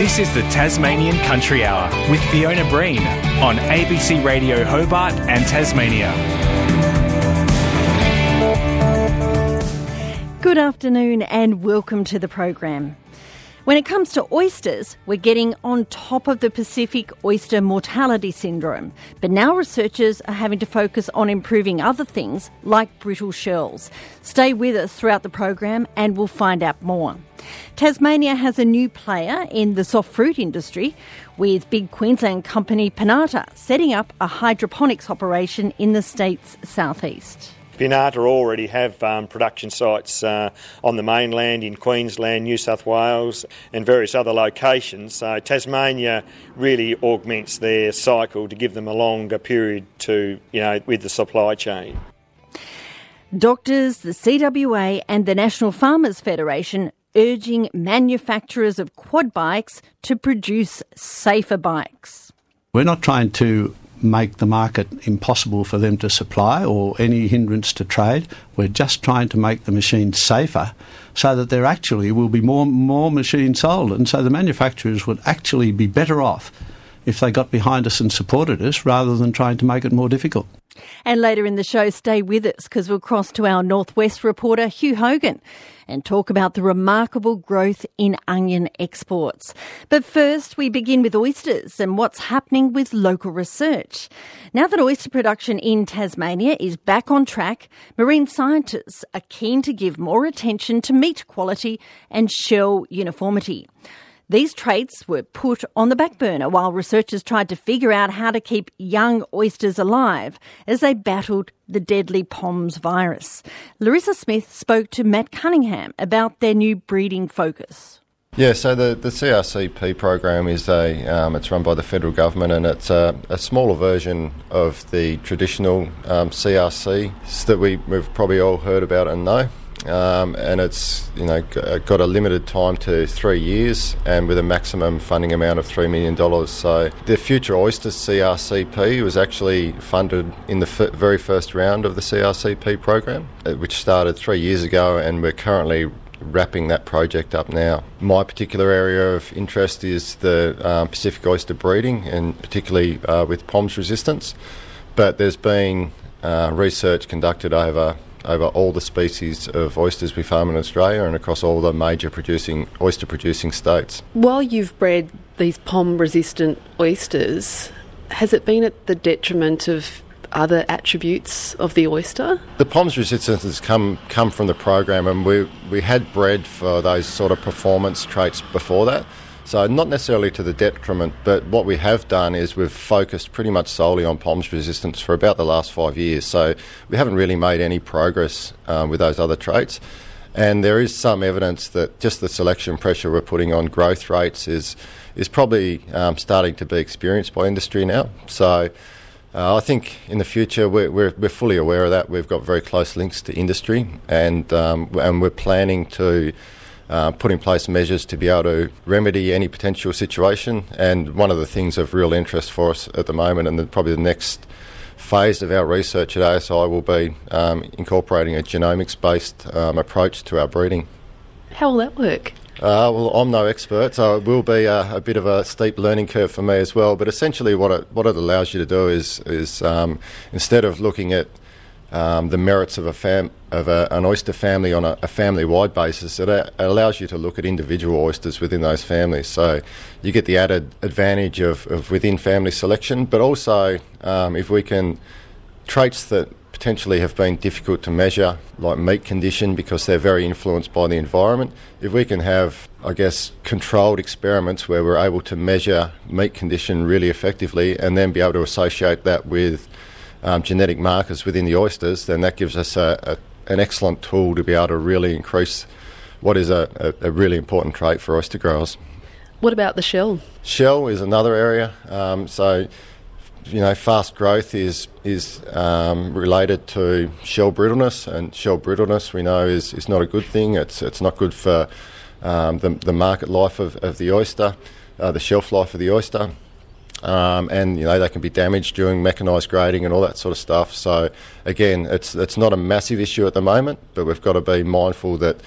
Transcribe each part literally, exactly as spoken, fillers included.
This is the Tasmanian Country Hour with Fiona Breen on A B C Radio Hobart and Tasmania. Good afternoon and welcome to the program. When it comes to oysters, we're getting on top of the Pacific oyster mortality syndrome. But now researchers are having to focus on improving other things like brittle shells. Stay with us throughout the program and we'll find out more. Tasmania has a new player in the soft fruit industry, with big Queensland company Pinata setting up a hydroponics operation in the state's southeast. Pinata already have um, production sites uh, on the mainland in Queensland, New South Wales and various other locations. So Tasmania really augments their cycle to give them a longer period to, you know, with the supply chain. Doctors, the C W A and the National Farmers Federation urging manufacturers of quad bikes to produce safer bikes. We're not trying to make the market impossible for them to supply or any hindrance to trade. We're just trying to make the machines safer so that there actually will be more more machines sold, and so the manufacturers would actually be better off if they got behind us and supported us rather than trying to make it more difficult. And later in the show, stay with us because we'll cross to our Northwest reporter Hugh Hogan and talk about the remarkable growth in onion exports. But first, we begin with oysters and what's happening with local research. Now that oyster production in Tasmania is back on track, marine scientists are keen to give more attention to meat quality and shell uniformity. These traits were put on the back burner while researchers tried to figure out how to keep young oysters alive as they battled the deadly P O M S virus. Larissa Smith spoke to Matt Cunningham about their new breeding focus. Yeah, so the, the C R C P program is a um, it's run by the federal government, and it's a, a smaller version of the traditional um, C R C that we, we've probably all heard about and know. Um, and it's you know got a limited time to three years and with a maximum funding amount of three million dollars. So the Future Oyster C R C P was actually funded in the f- very first round of the C R C P program, which started three years ago, and we're currently wrapping that project up now. My particular area of interest is the um, Pacific oyster breeding, and particularly uh, with P O M S resistance. But there's been uh, research conducted over over all the species of oysters we farm in Australia and across all the major producing oyster producing states. While you've bred these P O M resistant oysters, has it been at the detriment of other attributes of the oyster? The P O M S resistance has come come from the program, and we we had bred for those sort of performance traits before that. So not necessarily to the detriment, but what we have done is we've focused pretty much solely on P O M S resistance for about the last five years. So we haven't really made any progress um, with those other traits. And there is some evidence that just the selection pressure we're putting on growth rates is is probably um, starting to be experienced by industry now. So uh, I think in the future we're, we're we're fully aware of that. We've got very close links to industry, and um, and we're planning to Uh, put in place measures to be able to remedy any potential situation. And one of the things of real interest for us at the moment, and the, probably the next phase of our research at A S I, will be um, incorporating a genomics-based um, approach to our breeding. How will that work? Uh, well, I'm no expert, so it will be a, a bit of a steep learning curve for me as well. But essentially what it, what it allows you to do is, is um, instead of looking at Um, the merits of a fam- of a, an oyster family on a, a family-wide basis, it, a- it allows you to look at individual oysters within those families. So you get the added advantage of, of within-family selection, but also um, if we can, traits that potentially have been difficult to measure, like meat condition, because they're very influenced by the environment, if we can have, I guess, controlled experiments where we're able to measure meat condition really effectively and then be able to associate that with Um, genetic markers within the oysters, then that gives us a, a, an excellent tool to be able to really increase what is a, a, a really important trait for oyster growers. What about the shell? Shell is another area. Um, so, you know, fast growth is is um, related to shell brittleness, and shell brittleness we know is, is not a good thing. It's it's not good for um, the, the market life of, of the oyster, uh, the shelf life of the oyster. Um, and you know they can be damaged during mechanised grading and all that sort of stuff. So again, it's it's not a massive issue at the moment, but we've got to be mindful that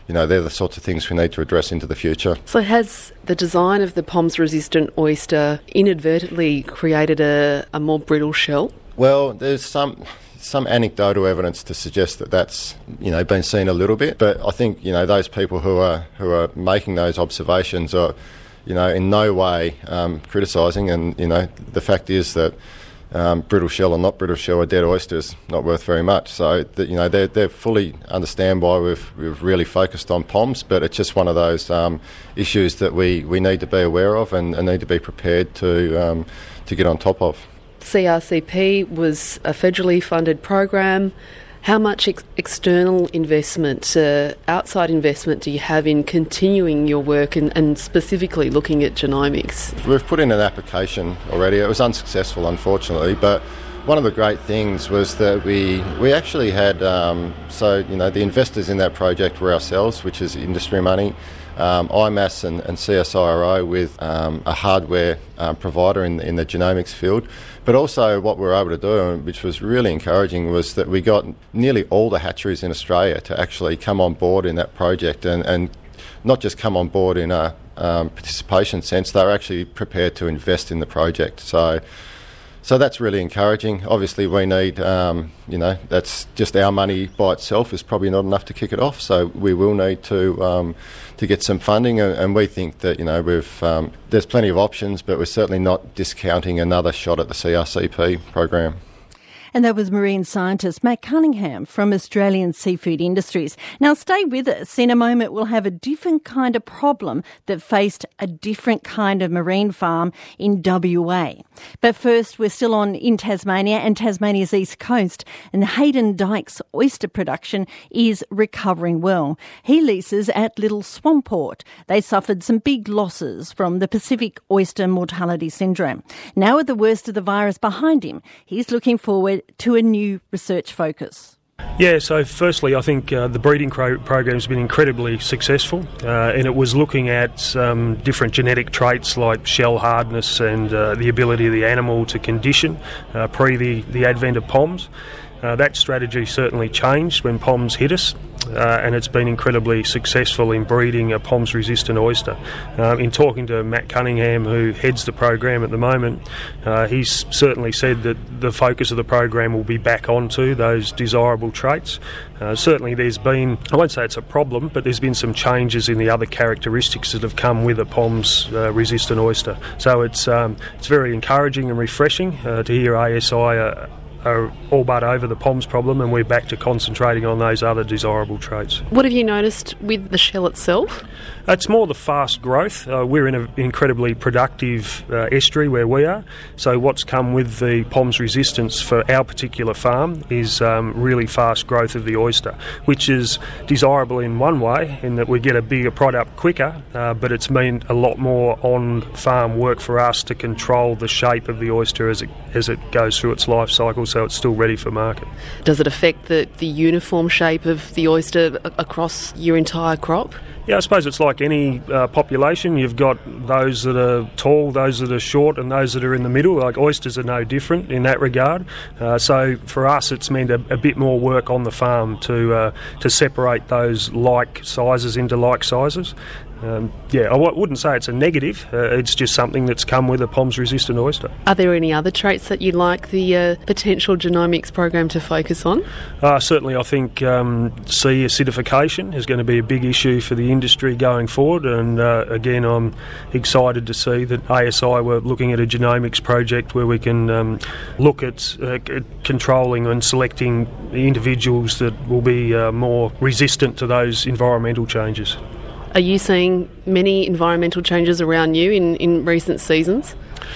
you know, they're the sorts of things we need to address into the future. So has the design of the P O M S-resistant oyster inadvertently created a, a more brittle shell? Well, there's some some anecdotal evidence to suggest that that's, you know, been seen a little bit. But I think, you know, those people who are who are making those observations are, you know, in no way um, criticising. And, you know, the fact is that um, brittle shell or not brittle shell, a dead oyster is not worth very much. So, that, you know, they they fully understand why we've we've really focused on P O M S, but it's just one of those um, issues that we, we need to be aware of and, and need to be prepared to um, to get on top of. C R C P was a federally funded program. How much ex- external investment, uh, outside investment, do you have in continuing your work and, and specifically looking at genomics? We've put in an application already. It was unsuccessful, unfortunately, but one of the great things was that we we actually had, um, so, you know, the investors in that project were ourselves, which is industry money, um, I M A S and, and C S I R O with um, a hardware um, provider in, in the genomics field. But also what we were able to do, which was really encouraging, was that we got nearly all the hatcheries in Australia to actually come on board in that project and, and not just come on board in a um, participation sense, they were actually prepared to invest in the project. So so that's really encouraging. Obviously we need, um, you know, that's just our money by itself is probably not enough to kick it off. So we will need to um, to get some funding, and, and we think that, you know, we've um, there's plenty of options, but we're certainly not discounting another shot at the C R C P program. And that was marine scientist Matt Cunningham from Australian Seafood Industries. Now stay with us. In a moment we'll have a different kind of problem that faced a different kind of marine farm in W A. But first we're still on in Tasmania and Tasmania's east coast, and Hayden Dyke's oyster production is recovering well. He leases at Little Swamport. They suffered some big losses from the Pacific oyster mortality syndrome. Now with the worst of the virus behind him, he's looking forward to a new research focus. Yeah, so firstly, I think uh, the breeding cro- program has been incredibly successful, uh, and it was looking at um, different genetic traits like shell hardness and uh, the ability of the animal to condition uh, pre the, the advent of P O M S. Uh, that strategy certainly changed when P O M S hit us, uh, and it's been incredibly successful in breeding a P O M S-resistant oyster. Uh, in talking to Matt Cunningham, who heads the program at the moment, uh, he's certainly said that the focus of the program will be back onto those desirable traits. Uh, certainly there's been, I won't say it's a problem, but there's been some changes in the other characteristics that have come with a P O M S-resistant uh, oyster. So it's um, it's very encouraging and refreshing uh, to hear A S I uh, are all but over the P O M S problem, and we're back to concentrating on those other desirable traits. What have you noticed with the shell itself? It's more the fast growth. Uh, we're in an incredibly productive uh, estuary where we are, so what's come with the P O M S resistance for our particular farm is um, really fast growth of the oyster, which is desirable in one way in that we get a bigger product quicker, uh, but it's meant a lot more on-farm work for us to control the shape of the oyster as it, as it goes through its life cycle, so it's still ready for market. Does it affect the, the uniform shape of the oyster across your entire crop? Yeah, I suppose it's like any uh, population. You've got those that are tall, those that are short, and those that are in the middle. Like oysters are no different in that regard. Uh, so for us, it's meant a, a bit more work on the farm to uh, to separate those like sizes into like sizes. Um, yeah, I w- wouldn't say it's a negative. Uh, it's just something that's come with a P O M S-resistant oyster. Are there any other traits that you'd like the uh, potential genomics program to focus on? Uh, certainly, I think um, sea acidification is going to be a big issue for the industry going forward. And uh, again, I'm excited to see that A S I were looking at a genomics project where we can um, look at uh, c- controlling and selecting the individuals that will be uh, more resistant to those environmental changes. Are you seeing many environmental changes around you in, in recent seasons?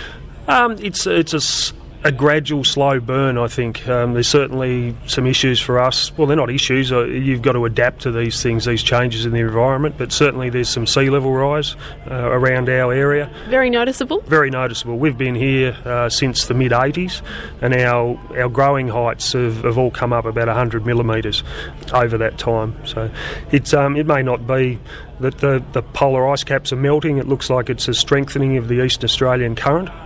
Um, it's it's a, a gradual, slow burn, I think. Um, there's certainly some issues for us. Well, they're not issues. Uh, you've got to adapt to these things, these changes in the environment. But certainly there's some sea level rise uh, around our area. Very noticeable? Very noticeable. We've been here uh, since the mid eighties, and our our growing heights have, have all come up about one hundred millimetres over that time. So it's um, it may not be that the, the polar ice caps are melting. It looks like it's a strengthening of the Eastern Australian current,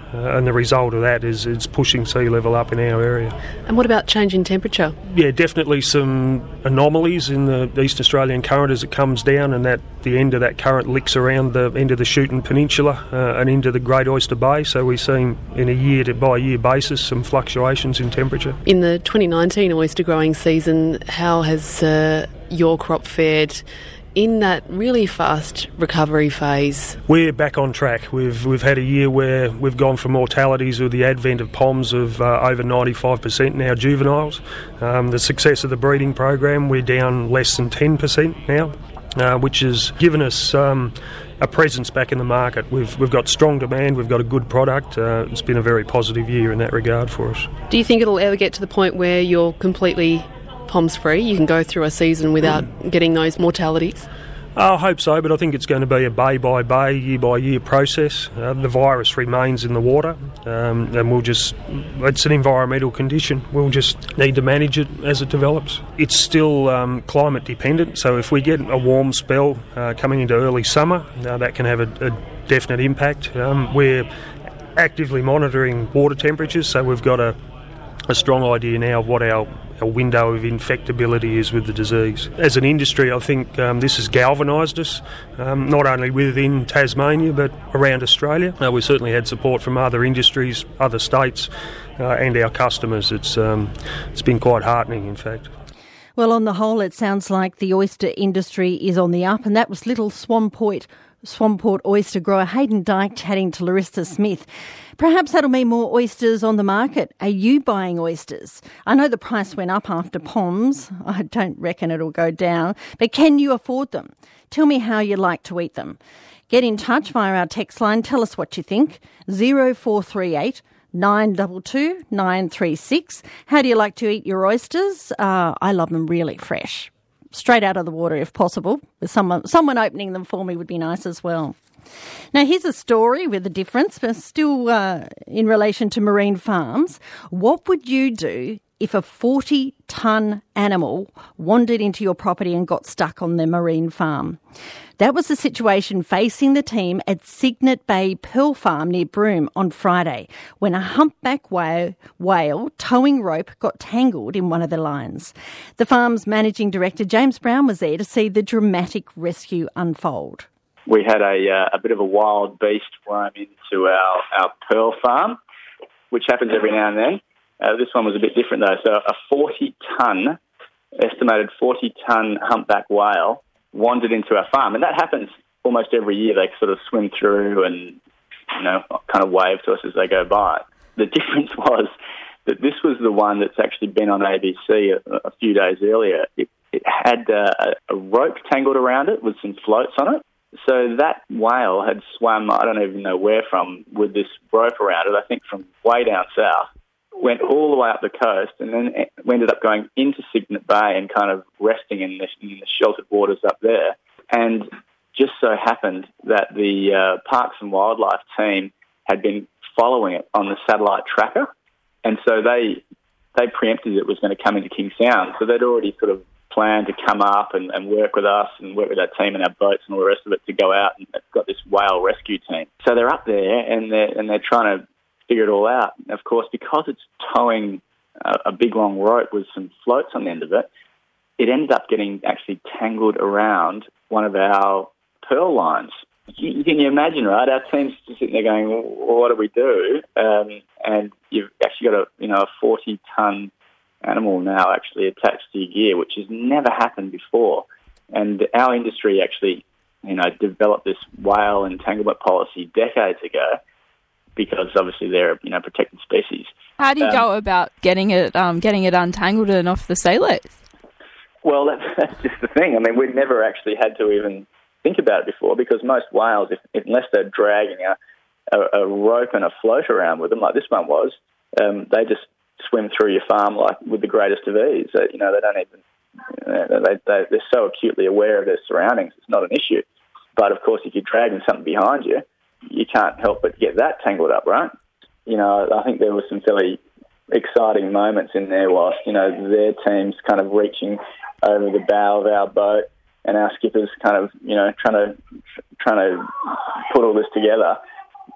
uh, and the result of that is it's pushing sea level up in our area. And what about change in temperature? Yeah, definitely some anomalies in the East Australian current as it comes down, and that the end of that current licks around the end of the Shooten Peninsula uh, and into the Great Oyster Bay. So we're seeing in a year to by year basis some fluctuations in temperature. In the twenty nineteen oyster growing season, how has uh, your crop fared in that really fast recovery phase? We're back on track. We've we've had a year where we've gone from mortalities with the advent of P O Ms of uh, over ninety-five percent now juveniles. Um, the success of the breeding program, we're down less than ten percent now, uh, which has given us um, a presence back in the market. We've we've got strong demand, we've got a good product. Uh, it's been a very positive year in that regard for us. Do you think it'll ever get to the point where you're completely P O M S free? You can go through a season without mm. getting those mortalities? I hope so, but I think it's going to be a bay-by-bay, year-by-year process. Uh, the virus remains in the water, um, and we'll just... It's an environmental condition. We'll just need to manage it as it develops. It's still um, climate-dependent, so if we get a warm spell uh, coming into early summer, uh, that can have a, a definite impact. Um, we're actively monitoring water temperatures, so we've got a, a strong idea now of what our a window of infectability is with the disease. As an industry, I think um, this has galvanised us, um, not only within Tasmania but around Australia. Uh, we certainly had support from other industries, other states, uh, and our customers. It's um, it's been quite heartening, in fact. Well, on the whole, it sounds like the oyster industry is on the up, and that was Little Swamport, Swamport oyster grower Hayden Dyke chatting to Larissa Smith. Perhaps that'll mean more oysters on the market. Are you buying oysters? I know the price went up after P O M S. I don't reckon it'll go down. But can you afford them? Tell me how you like to eat them. Get in touch via our text line. Tell us what you think. zero four three eight nine two two nine three six. How do you like to eat your oysters? Uh, I love them really fresh. Straight out of the water if possible. With someone, someone opening them for me would be nice as well. Now, here's a story with a difference, but still uh, in relation to marine farms. What would you do if a forty-tonne animal wandered into your property and got stuck on the marine farm? That was the situation facing the team at Cygnet Bay Pearl Farm near Broome on Friday, when a humpback whale, whale towing rope got tangled in one of the lines. The farm's managing director, James Brown, was there to see the dramatic rescue unfold. We had a, uh, a bit of a wild beast roam into our, our pearl farm, which happens every now and then. Uh, this one was a bit different though. So a forty-tonne, estimated forty-tonne humpback whale wandered into our farm. And that happens almost every year. They sort of swim through and, you know, kind of wave to us as they go by. The difference was that this was the one that's actually been on A B C a, a few days earlier. It, it had uh, a rope tangled around it with some floats on it. So that whale had swum, I don't even know where from, with this rope around it, I think from way down south, went all the way up the coast, and then we ended up going into Cygnet Bay and kind of resting in the, in the sheltered waters up there. And just so happened that the uh, Parks and Wildlife team had been following it on the satellite tracker, and so they they preempted it was going to come into King Sound. So they'd already sort of planned to come up and, and work with us and work with our team and our boats and all the rest of it to go out, and they've got this whale rescue team. So they're up there and they're, and they're trying to figure it all out. And of course, because it's towing a, a big long rope with some floats on the end of it, it ended up getting actually tangled around one of our pearl lines. You, you can imagine, right? Our team's just sitting there going, well, what do we do? Um, and you've actually got a, you know, a forty-tonne animal now actually attached to your gear, which has never happened before. And our industry actually, you know, developed this whale entanglement policy decades ago because obviously they're, you know, protected species. How do you um, go about getting it um, getting it untangled and off the sea legs? Well, that's, that's just the thing. I mean, we'd never actually had to even think about it before, because most whales, if, unless they're dragging a, a, a rope and a float around with them, like this one was, um, they just swim through your farm like with the greatest of ease. Uh, you know, they don't even, you know, they, they, they're so acutely aware of their surroundings, it's not an issue. But of course, if you're dragging something behind you, you can't help but get that tangled up, right? You know, I think there were some fairly exciting moments in there whilst, you know, their team's kind of reaching over the bow of our boat and our skipper's kind of, you know, trying to trying to put all this together.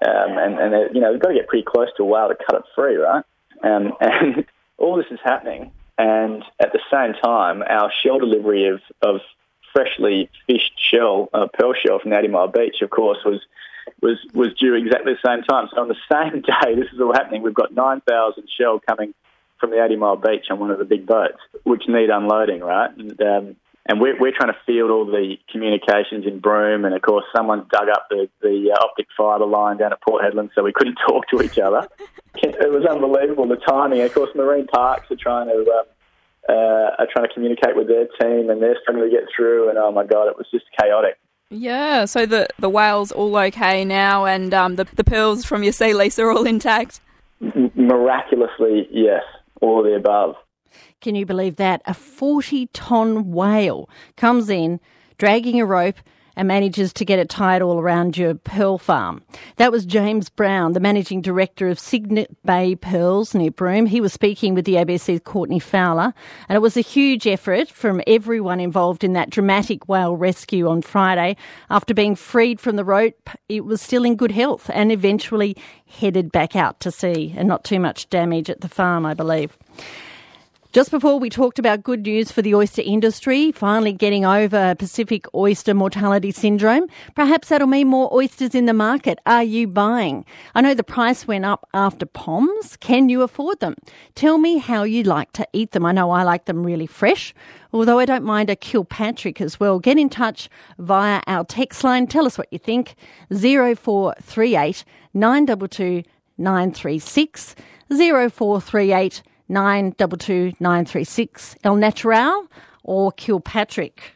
Um, and, and you know, we've got to get pretty close to a whale to cut it free, right? Um, and all this is happening, and at the same time, our shell delivery of, of freshly fished shell, uh, pearl shell from the eighty mile beach, of course, was was was due exactly the same time. So on the same day this is all happening, we've got nine thousand shell coming from the eighty mile beach on one of the big boats, which need unloading, right? And um, and we're, we're trying to field all the communications in Broome, and of course someone dug up the, the uh, optic fibre line down at Port Hedland, so we couldn't talk to each other. It was unbelievable, the timing. And of course, Marine Parks are trying to um, uh, are trying to communicate with their team, and they're struggling to get through. And oh my God, it was just chaotic. Yeah, so the, the whale's all okay now, and um, the, the pearls from your sea lease are all intact? M- miraculously, yes, all of the above. Can you believe that? A forty-tonne whale comes in, dragging a rope, and manages to get it tied all around your pearl farm. That was James Brown, the Managing Director of Cygnet Bay Pearls near Broome. He was speaking with the A B C's Courtney Fowler, and it was a huge effort from everyone involved in that dramatic whale rescue on Friday. After being freed from the rope, it was still in good health and eventually headed back out to sea, and not too much damage at the farm, I believe. Just before we talked about good news for the oyster industry, finally getting over Pacific oyster mortality syndrome. Perhaps that'll mean more oysters in the market. Are you buying? I know the price went up after P O Ms. Can you afford them? Tell me how you like to eat them. I know I like them really fresh, although I don't mind a Kilpatrick as well. Get in touch via our text line. Tell us what you think. zero four three eight nine two two nine three six, zero four three eight nine two two nine three six, El Natural or Kilpatrick.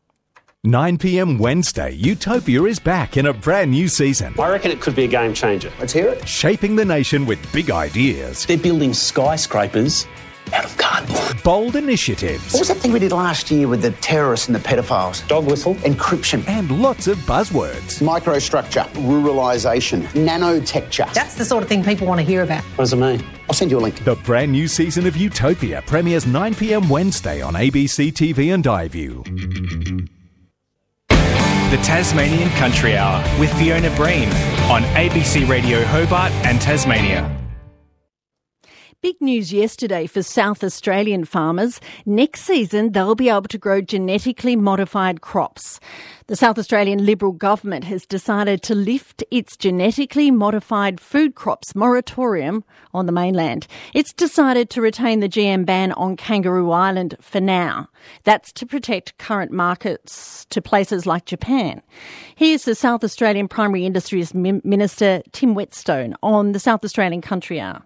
nine p.m. Wednesday, Utopia is back in a brand new season. I reckon it could be a game changer. Let's hear it. Shaping the nation with big ideas. They're building skyscrapers out of cardboard. Bold initiatives. What was that thing we did last year with the terrorists and the pedophiles? Dog whistle. Encryption. And lots of buzzwords. Microstructure. Ruralisation. Nanotecture. That's the sort of thing people want to hear about. What does it mean? I'll send you a link. The brand new season of Utopia premieres nine p.m. Wednesday on A B C T V and iView. The Tasmanian Country Hour with Fiona Breen on A B C Radio Hobart and Tasmania. Big news yesterday for South Australian farmers. Next season, they'll be able to grow genetically modified crops. The South Australian Liberal government has decided to lift its genetically modified food crops moratorium on the mainland. It's decided to retain the G M ban on Kangaroo Island for now. That's to protect current markets to places like Japan. Here's the South Australian Primary Industries Minister, Tim Whetstone, on the South Australian Country Hour.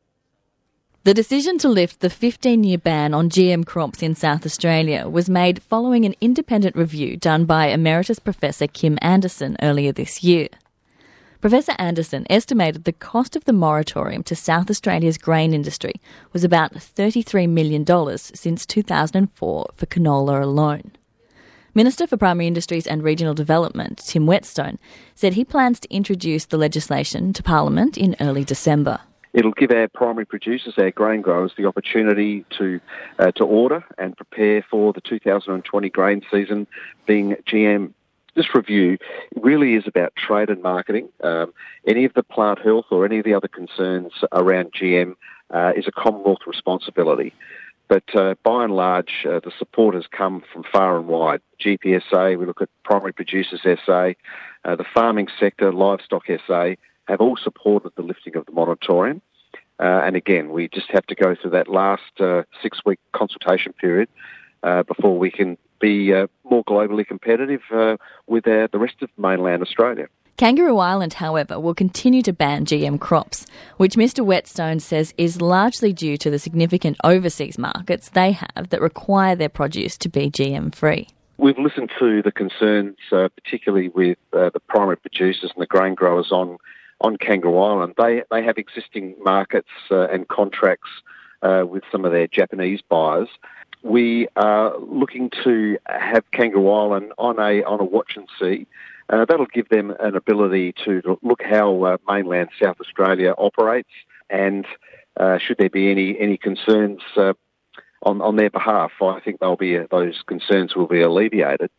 The decision to lift the fifteen-year ban on G M crops in South Australia was made following an independent review done by Emeritus Professor Kim Anderson earlier this year. Professor Anderson estimated the cost of the moratorium to South Australia's grain industry was about thirty-three million dollars since two thousand four for canola alone. Minister for Primary Industries and Regional Development, Tim Whetstone, said he plans to introduce the legislation to Parliament in early December. It'll give our primary producers, our grain growers, the opportunity to uh, to order and prepare for the two thousand twenty grain season being G M. This review really is about trade and marketing. Um, any of the plant health or any of the other concerns around G M uh, is a Commonwealth responsibility. But uh, by and large, uh, the support has come from far and wide. G P S A, we look at Primary Producers S A, uh, the farming sector, Livestock S A, have all supported the lifting of the moratorium. Uh, and again, we just have to go through that last uh, six-week consultation period uh, before we can be uh, more globally competitive uh, with uh, the rest of mainland Australia. Kangaroo Island, however, will continue to ban G M crops, which Mister Whetstone says is largely due to the significant overseas markets they have that require their produce to be G M-free. We've listened to the concerns, uh, particularly with uh, the primary producers and the grain growers on on Kangaroo Island. They they have existing markets uh, and contracts uh, with some of their Japanese buyers. We are looking to have Kangaroo Island on a on a watch and see. Uh, that'll give them an ability to look how uh, mainland South Australia operates, and uh, should there be any any concerns uh, on on their behalf, I think they'll be uh, those concerns will be alleviated.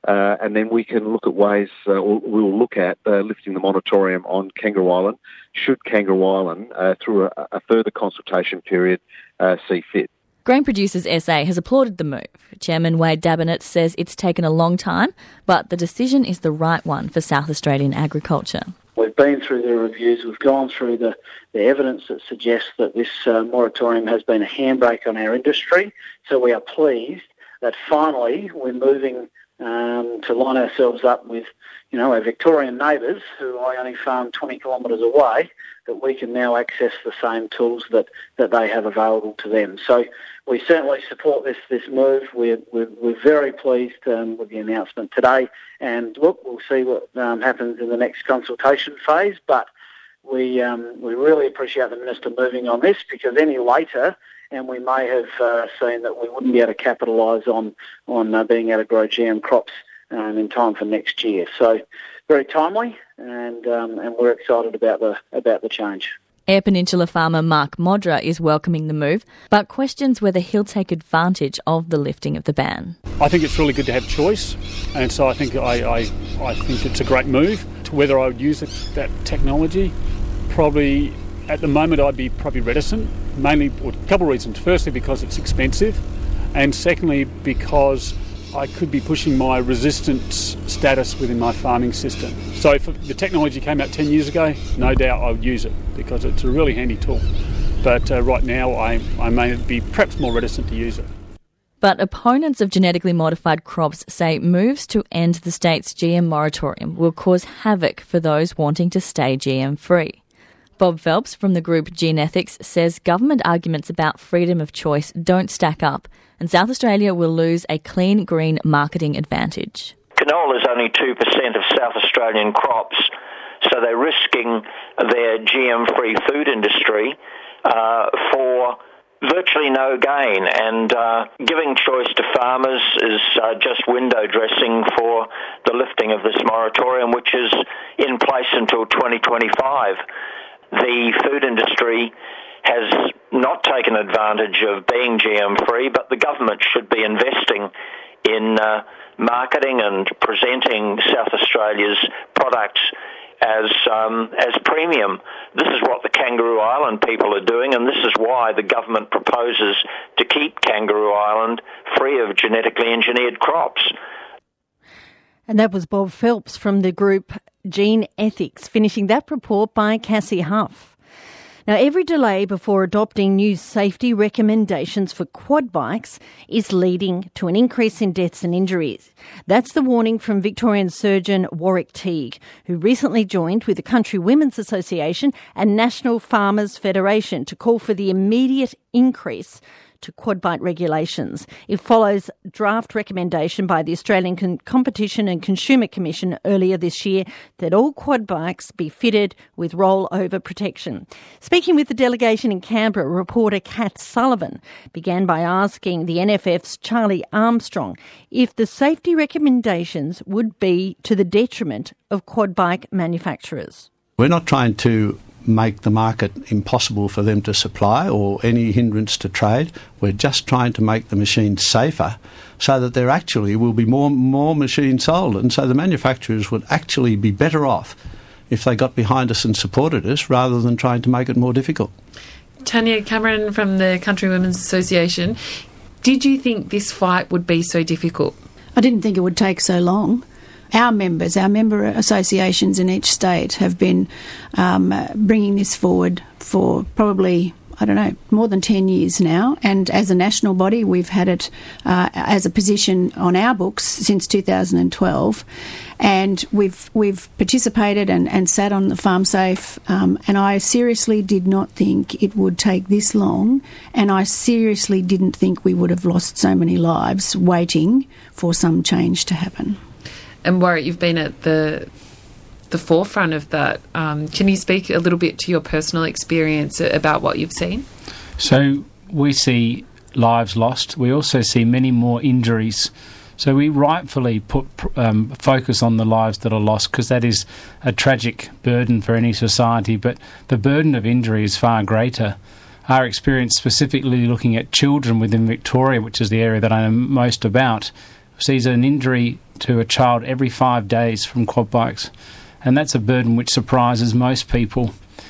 uh, and then we can look at ways, uh, or we'll look at uh, lifting the moratorium on Kangaroo Island, should Kangaroo Island, uh, through a, a further consultation period, uh, see fit. Grain Producers S A has applauded the move. Chairman Wade Dabbinett says it's taken a long time, but the decision is the right one for South Australian agriculture. We've been through the reviews, we've gone through the, the evidence that suggests that this uh, moratorium has been a handbrake on our industry, so we are pleased that finally we're moving um, to line ourselves up with, you know, our Victorian neighbours, who I only farm twenty kilometres away, that we can now access the same tools that, that they have available to them. So we certainly support this this move. We're, we're, we're very pleased um, with the announcement today. And look, we'll see what um, happens in the next consultation phase. But we um, we really appreciate the Minister moving on this, because any later, and we may have uh, seen that we wouldn't be able to capitalise on, on uh, being able to grow G M crops um, in time for next year. So very timely, and um, and we're excited about the about the change. Eyre Peninsula farmer Mark Modra is welcoming the move, but questions whether he'll take advantage of the lifting of the ban. I think it's really good to have choice, and so I think I, I, I think it's a great move. To whether I would use it, that technology, probably at the moment I'd be probably reticent, mainly for a couple of reasons. Firstly, because it's expensive, and secondly, because I could be pushing my resistance status within my farming system. So if the technology came out ten years ago, no doubt I would use it, because it's a really handy tool. But uh, right now I, I may be perhaps more reticent to use it. But opponents of genetically modified crops say moves to end the state's G M moratorium will cause havoc for those wanting to stay G M-free. Bob Phelps from the group Genethics says government arguments about freedom of choice don't stack up, and South Australia will lose a clean green marketing advantage. Canola is only two percent of South Australian crops, so they're risking their G M-free food industry uh, for virtually no gain, and uh, giving choice to farmers is uh, just window dressing for the lifting of this moratorium, which is in place until twenty twenty-five. The food industry has not taken advantage of being G M-free, but the government should be investing in uh, marketing and presenting South Australia's products as um, as premium. This is what the Kangaroo Island people are doing, and this is why the government proposes to keep Kangaroo Island free of genetically engineered crops. And that was Bob Phelps from the group Genethics, finishing that report by Cassie Huff. Now, every delay before adopting new safety recommendations for quad bikes is leading to an increase in deaths and injuries. That's the warning from Victorian surgeon Warwick Teague, who recently joined with the Country Women's Association and National Farmers Federation to call for the immediate increase to quad bike regulations. It follows draft recommendation by the Australian Con- Competition and Consumer Commission earlier this year that all quad bikes be fitted with rollover protection. Speaking with the delegation in Canberra, reporter Kat Sullivan began by asking the N F F's Charlie Armstrong if the safety recommendations would be to the detriment of quad bike manufacturers. We're not trying to make the market impossible for them to supply or any hindrance to trade. We're just trying to make the machines safer so that there actually will be more more machines sold, and so the manufacturers would actually be better off if they got behind us and supported us rather than trying to make it more difficult. Tanya Cameron from the Country Women's Association, did you think this fight would be so difficult? I didn't think it would take so long. Our members, our member associations in each state have been um, bringing this forward for probably, I don't know, more than ten years now. And as a national body, we've had it uh, as a position on our books since two thousand twelve. And we've we've participated and, and sat on the Farm Safe. Um, and I seriously did not think it would take this long. And I seriously didn't think we would have lost so many lives waiting for some change to happen. And Warwick, you've been at the the forefront of that. Um, can you speak a little bit to your personal experience about what you've seen? So we see lives lost. We also see many more injuries. So we rightfully put um, focus on the lives that are lost, because that is a tragic burden for any society. But the burden of injury is far greater. Our experience, specifically looking at children within Victoria, which is the area that I know most about, sees an injury to a child every five days from quad bikes. And that's a burden which surprises most people.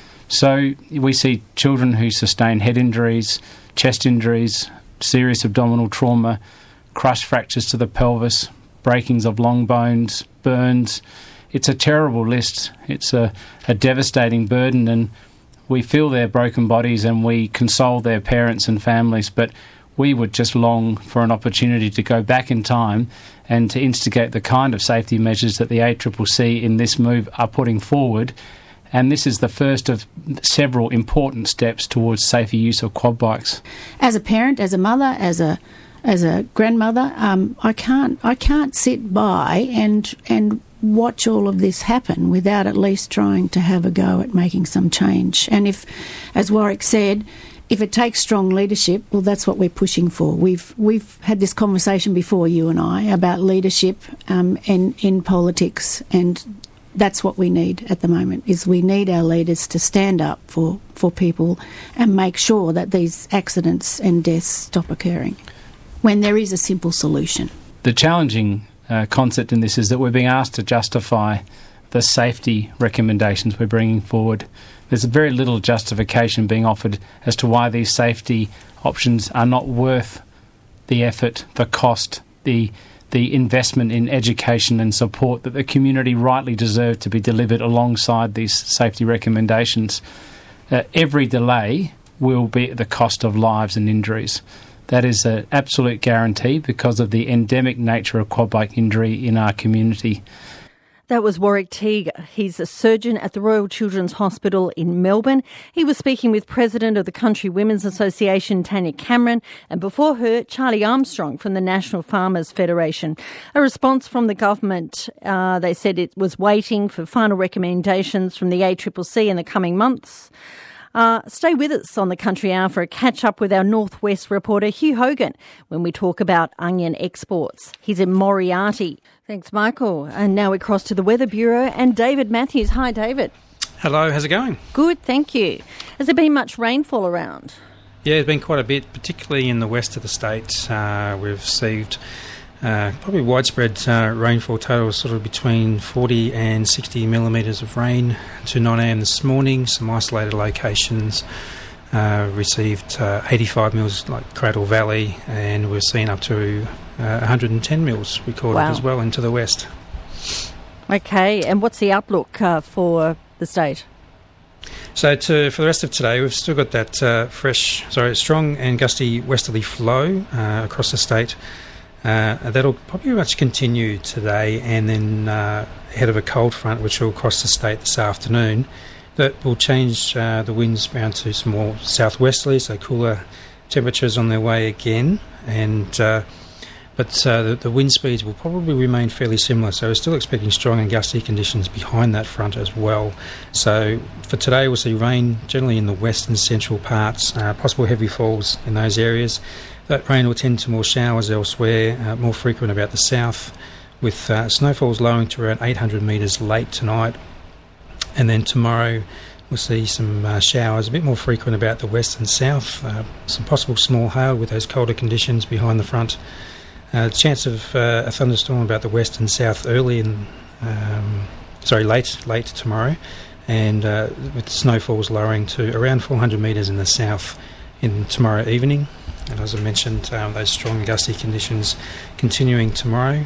So we see children who sustain head injuries, chest injuries, serious abdominal trauma, crush fractures to the pelvis, breakings of long bones, burns. It's a terrible list. It's a, a devastating burden, and we feel their broken bodies and we console their parents and families, but we would just long for an opportunity to go back in time and to instigate the kind of safety measures that the A C C C in this move are putting forward. And this is the first of several important steps towards safer use of quad bikes. As a parent, as a mother, as a as a grandmother, um, I can't I can't sit by and and watch all of this happen without at least trying to have a go at making some change. And if, as Warwick said, if it takes strong leadership, well, that's what we're pushing for. We've we've had this conversation before, you and I, about leadership um, in in politics, and that's what we need at the moment. Is we need our leaders to stand up for for people and make sure that these accidents and deaths stop occurring when there is a simple solution. The challenging uh, concept in this is that we're being asked to justify the safety recommendations we're bringing forward. There's very little justification being offered as to why these safety options are not worth the effort, the cost, the the investment in education and support that the community rightly deserve to be delivered alongside these safety recommendations. Uh, every delay will be at the cost of lives and injuries. That is an absolute guarantee because of the endemic nature of quad bike injury in our community. That was Warwick Teague. He's a surgeon at the Royal Children's Hospital in Melbourne. He was speaking with President of the Country Women's Association, Tanya Cameron, and before her, Charlie Armstrong from the National Farmers Federation. A response from the government, uh, they said it was waiting for final recommendations from the A C C C in the coming months. Uh, stay with us on the Country Hour for a catch-up with our Northwest reporter, Hugh Hogan, when we talk about onion exports. He's in Moriarty. Thanks, Michael. And now we cross to the Weather Bureau and David Matthews. Hi, David. Hello, how's it going? Good, thank you. Has there been much rainfall around? Yeah, there's been quite a bit, particularly in the west of the state. Uh, we've received uh, probably widespread uh, rainfall totals sort of between forty and sixty millimetres of rain to nine a m this morning. Some isolated locations uh, received uh, eighty-five mils like Cradle Valley, and we're seeing up to uh, one hundred ten mils recorded wow. as well into the west. Okay, and what's the outlook uh, for the state? So to, for the rest of today, we've still got that uh, fresh, sorry, strong and gusty westerly flow uh, across the state. Uh, that'll probably much continue today, and then uh, ahead of a cold front which will cross the state this afternoon. That will change uh, the winds around to some more southwesterly, so cooler temperatures on their way again. And uh, but uh, the, the wind speeds will probably remain fairly similar, so we're still expecting strong and gusty conditions behind that front as well. So for today we'll see rain generally in the west and central parts, uh, possible heavy falls in those areas. That rain will tend to more showers elsewhere, uh, more frequent about the south, with uh, snowfalls lowering to around eight hundred metres late tonight. And then tomorrow we'll see some uh, showers a bit more frequent about the west and south, uh, some possible small hail with those colder conditions behind the front. Uh, chance of uh, a thunderstorm about the west and south early in, um, sorry, late late tomorrow, and uh, with snowfalls lowering to around four hundred metres in the south in tomorrow evening. And as I mentioned, um, those strong gusty conditions continuing tomorrow.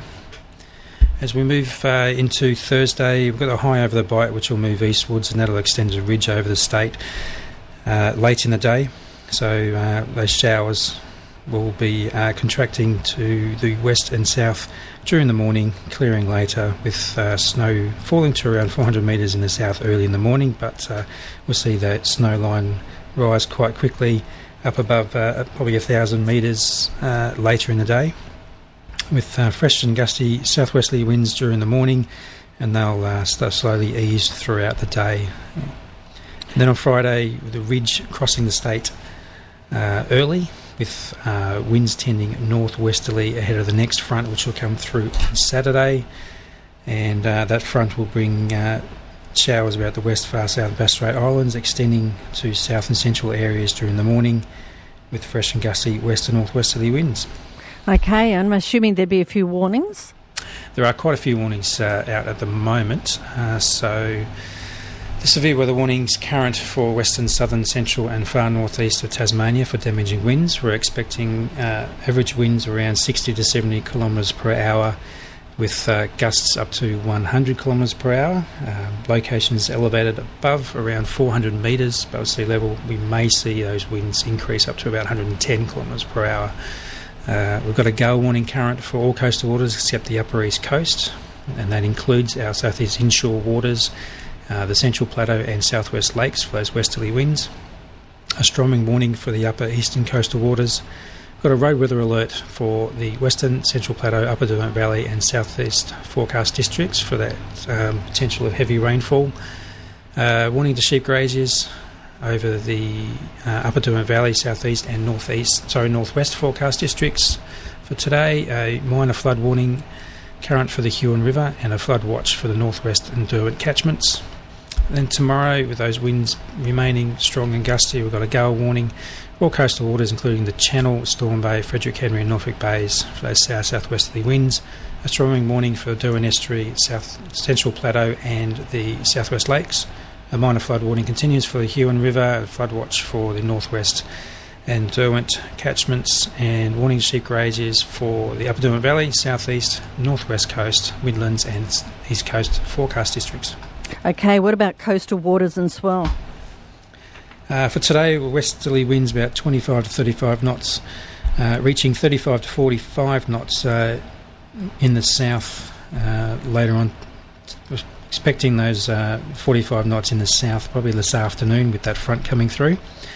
As we move uh, into Thursday, we've got a high over the Bight which will move eastwards, and that'll extend a ridge over the state uh, late in the day. So uh, those showers will be uh, contracting to the west and south during the morning, clearing later, with uh, snow falling to around four hundred metres in the south early in the morning, but uh, we'll see that snow line rise quite quickly up above uh, probably one thousand metres uh, later in the day, with uh, fresh and gusty southwesterly winds during the morning, and they'll uh, start slowly ease throughout the day. And then on Friday, the ridge crossing the state uh, early, with uh, winds tending northwesterly ahead of the next front, which will come through on Saturday, and uh, that front will bring uh, showers about the west, far south Bass Strait Islands, extending to south and central areas during the morning, with fresh and gusty west and northwesterly winds. Okay, I'm assuming there'd be a few warnings? there are quite a few warnings uh, out at the moment. Uh, so the severe weather warnings current for western, southern, central and far northeast of Tasmania for damaging winds. We're expecting uh, average winds around sixty to seventy kilometres per hour, with uh, gusts up to one hundred kilometres per hour. Uh, locations elevated above around four hundred metres above sea level. We may see those winds increase up to about one hundred ten kilometres per hour. Uh, we've got a gale warning current for all coastal waters except the upper east coast, and that includes our southeast inshore waters, uh, the central plateau and southwest lakes for those westerly winds. A storming warning for the upper eastern coastal waters. Got a road weather alert for the western, central plateau, upper Derwent Valley and southeast forecast districts for that um, potential of heavy rainfall. Uh, warning to sheep graziers over the uh, upper Derwent Valley, southeast and northeast, sorry, northwest forecast districts for today. A minor flood warning current for the Huon River and a flood watch for the northwest and Derwent catchments. Then tomorrow, with those winds remaining strong and gusty, we've got a gale warning for all coastal waters, including the Channel, Storm Bay, Frederick Henry and Norfolk Bays for those south-southwesterly winds. A storming warning for Derwent Estuary, South Central Plateau and the Southwest Lakes. A minor flood warning continues for the Huon River, a flood watch for the northwest and Derwent catchments, and warning to sheep graziers for the upper Derwent Valley, southeast, northwest coast, Midlands and east coast forecast districts. Okay, what about coastal waters and swell? Uh, for today, westerly winds about twenty-five to thirty-five knots, uh, reaching thirty-five to forty-five knots uh, in the south uh, later on. We're expecting those uh, forty-five knots in the south probably this afternoon with that front coming through.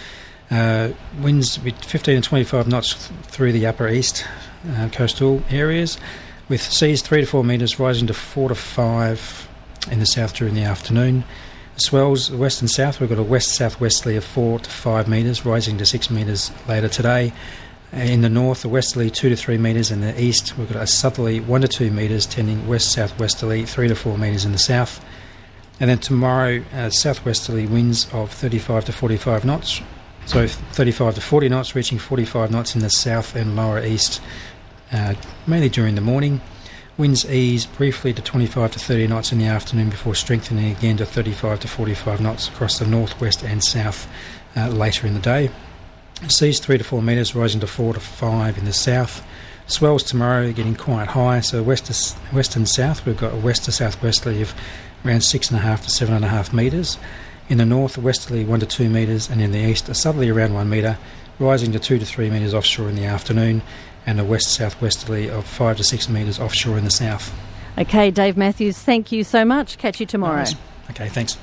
Uh, winds with fifteen to twenty-five knots through the upper east uh, coastal areas, with seas three to four metres rising to four to five in the south during the afternoon. Swells, the west and south, we've got a west-southwesterly of four to five metres, rising to six metres later today. In the north, a westerly two to three metres. In the east, we've got a southerly one to two metres, tending west-southwesterly three to four metres in the south. And then tomorrow, uh, southwesterly winds of thirty-five to forty-five knots, so thirty-five to forty knots, reaching forty-five knots in the south and lower east, uh, mainly during the morning. Winds ease briefly to twenty-five to thirty knots in the afternoon before strengthening again to thirty-five to forty-five knots across the northwest and south uh, later in the day. Seas three to four metres, rising to four to five in the south. Swells tomorrow getting quite high, so west to, west and south we've got a west to southwesterly of around six and a half to seven and a half metres. In the north, a westerly one to two metres, and in the east, a southerly around one metre, rising to two to three metres offshore in the afternoon, and a west-southwesterly of five to six metres offshore in the south. Okay, Dave Matthews, thank you so much. Catch you tomorrow. Nice. Okay, thanks.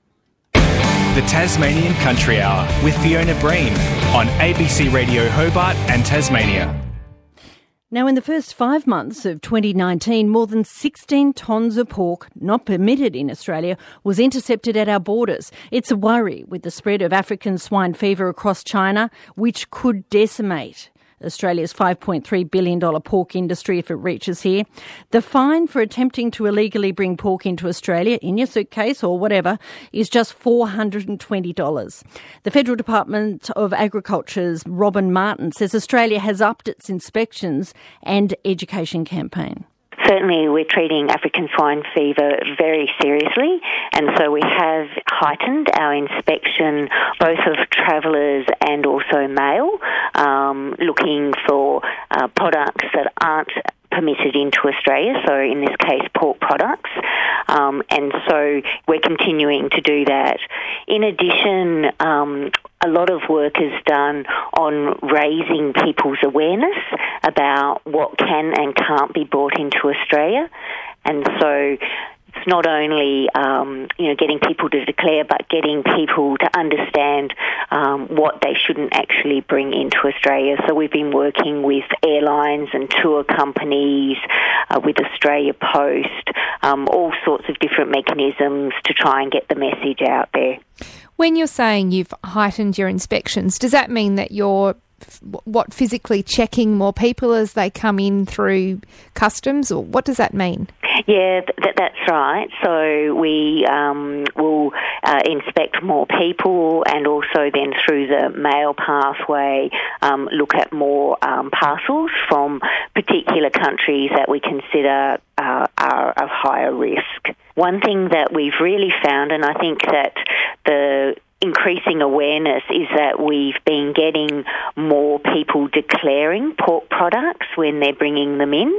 The Tasmanian Country Hour with Fiona Breen on A B C Radio Hobart and Tasmania. Now, in the first five months of twenty nineteen, more than sixteen tonnes of pork not permitted in Australia was intercepted at our borders. It's a worry with the spread of African swine fever across China, which could decimate Australia's five point three billion dollars pork industry if it reaches here. The fine for attempting to illegally bring pork into Australia in your suitcase or whatever is just four hundred twenty dollars. The Federal Department of Agriculture's Robin Martin says Australia has upped its inspections and education campaign. Certainly, we're treating African swine fever very seriously, and so we have heightened our inspection both of travellers and also mail, um, looking for uh, products that aren't permitted into Australia, so in this case pork products, um, and so we're continuing to do that. In addition, um, a lot of work is done on raising people's awareness about what can and can't be brought into Australia, and so it's not only um, you know getting people to declare, but getting people to understand um, what they shouldn't actually bring into Australia. So we've been working with airlines and tour companies, uh, with Australia Post, um, all sorts of different mechanisms to try and get the message out there. When you're saying you've heightened your inspections, does that mean that you're what physically checking more people as they come in through customs, or what does that mean? Yeah, th- that's right. So we um, will uh, inspect more people, and also then through the mail pathway um, look at more um, parcels from particular countries that we consider uh, are of higher risk. One thing that we've really found, and I think that the increasing awareness, is that we've been getting more people declaring pork products when they're bringing them in.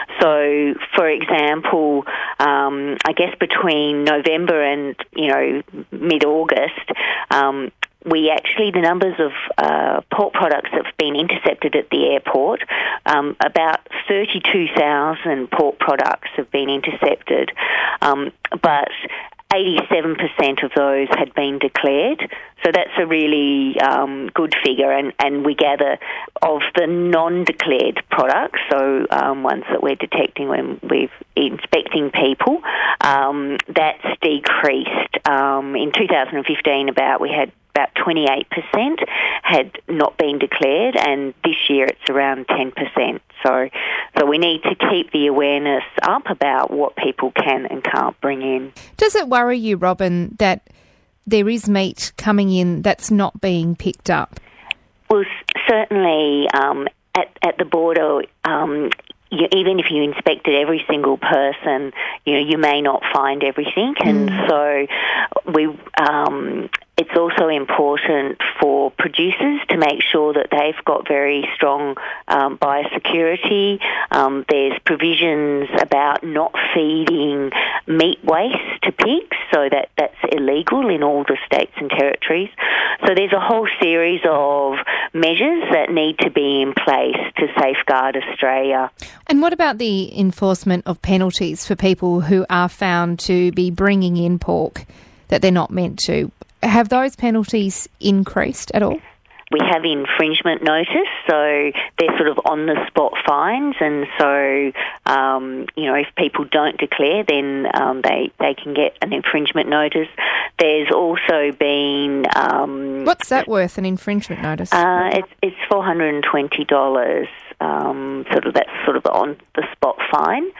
So, for example, um, I guess between November and, you know, mid-August, um, we actually, the numbers of uh, pork products that have been intercepted at the airport, um, about thirty-two thousand pork products have been intercepted, um, but eighty-seven percent of those had been declared. So that's a really um, good figure, and, and we gather of the non-declared products, so um, ones that we're detecting when we're inspecting people, um, that's decreased. Um, in two thousand fifteen, about we had about twenty-eight percent had not been declared, and this year it's around ten percent. So, so we need to keep the awareness up about what people can and can't bring in. Does it worry you, Robin, that there is meat coming in that's not being picked up? Well, certainly um, at, at the border, um, you, even if you inspected every single person, you know, you may not find everything, and mm. so we. Um, It's also important for producers to make sure that they've got very strong um, biosecurity. Um, there's provisions about not feeding meat waste to pigs, so that, that's illegal in all the states and territories. So there's a whole series of measures that need to be in place to safeguard Australia. And what about the enforcement of penalties for people who are found to be bringing in pork that they're not meant to? Have those penalties increased at all? We have infringement notice, so they're sort of on-the-spot fines, and so, um, you know, if people don't declare, then um, they, they can get an infringement notice. There's also been... Um, What's that worth, an infringement notice? Uh, it's, it's four hundred twenty dollars. Um, sort of that's sort of on the spot fine.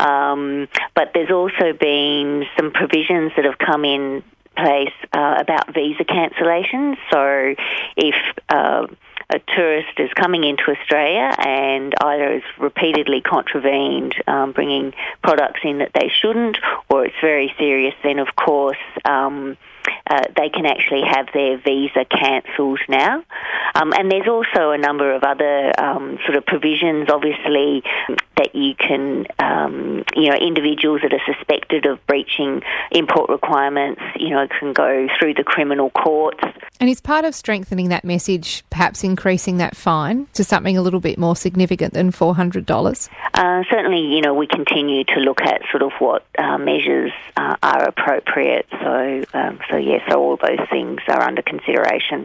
Um, but there's also been some provisions that have come in place uh, about visa cancellations. So if uh, a tourist is coming into Australia and either has repeatedly contravened um, bringing products in that they shouldn't, or it's very serious, then of course um, uh, they can actually have their visa cancelled now. Um, and there's also a number of other um, sort of provisions, obviously, that you can, um, you know, individuals that are suspected of breaching import requirements, you know, can go through the criminal courts. And is part of strengthening that message perhaps increasing that fine to something a little bit more significant than four hundred dollars? Uh, certainly, you know, we continue to look at sort of what uh, measures uh, are appropriate. So, um, so yes, so all those things are under consideration.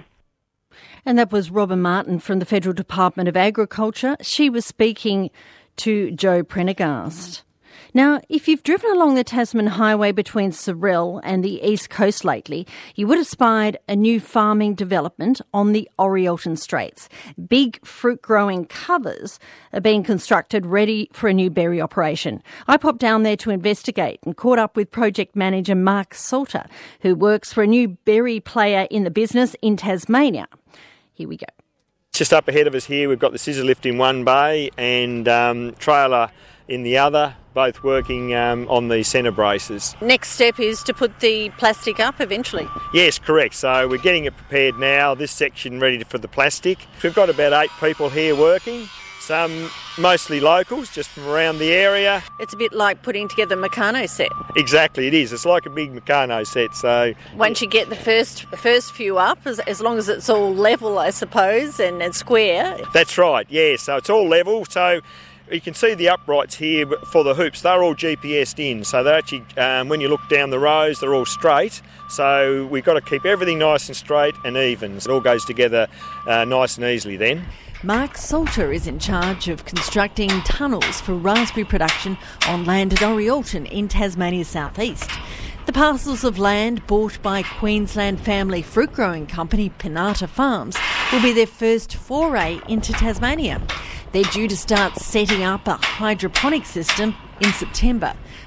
And that was Robin Martin from the Federal Department of Agriculture. She was speaking to Joe Prendergast. Now, if you've driven along the Tasman Highway between Sorell and the East Coast lately, you would have spied a new farming development on the Oriolton Straits. Big fruit-growing covers are being constructed ready for a new berry operation. I popped down there to investigate and caught up with project manager Mark Salter, who works for a new berry player in the business in Tasmania. Here we go. Just up ahead of us here, we've got the scissor lift in one bay and um, trailer in the other, both working um, on the centre braces. Next step is to put the plastic up eventually. Yes, correct. So we're getting it prepared now, this section ready for the plastic. We've got about eight people here working, some mostly locals, just from around the area. It's a bit like putting together a Meccano set. Exactly, it is. It's like a big Meccano set. So once you get the first first few up, as, as long as it's all level, I suppose, and, and square. That's right, yeah. So it's all level. So you can see the uprights here for the hoops. They're all G P S'd in, so they're actually, um, when you look down the rows, they're all straight. So we've got to keep everything nice and straight and even. So it all goes together uh, nice and easily then. Mark Salter is in charge of constructing tunnels for raspberry production on land at Oriolton in Tasmania's southeast. The parcels of land bought by Queensland family fruit growing company Penata Farms will be their first foray into Tasmania. They're due to start setting up a hydroponic system in September,